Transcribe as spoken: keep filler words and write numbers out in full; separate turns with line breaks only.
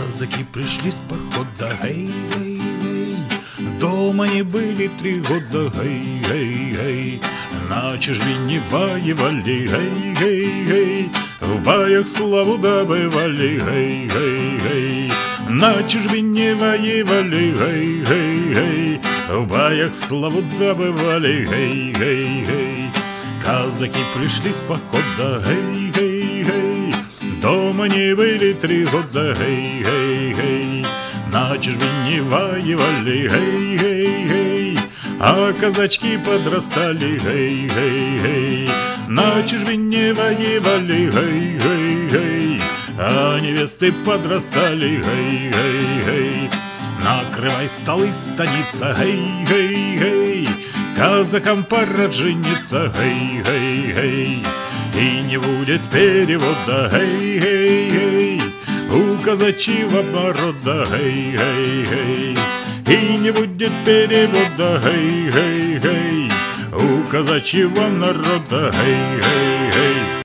Казаки пришли с похода, эй, эй, эй. Дома не были три года, эй, эй, эй. На чужбине воевали, эй, эй, эй. В боях славу добывали, эй, эй, эй. На чужбине воевали, эй, эй, эй. В боях славу добывали, эй, эй, эй. Казаки пришли с похода, эй, эй, эй. Дома не были три года, эй, эй, эй. На чужбине воевали, эй, эй, эй. А казачки подрастали, эй, эй, эй. На чужбине воевали, эй, эй, эй. А невесты подрастали, эй, эй, эй. Накрывай столы, станица, эй, эй, эй. Казакам пора жениться, эй, эй, эй. И не будет перевода, эй, эй, эй. У казачьего народа, эй, эй, эй. И не будет перевода, эй, эй, эй. У казачьего народа, эй, эй, эй.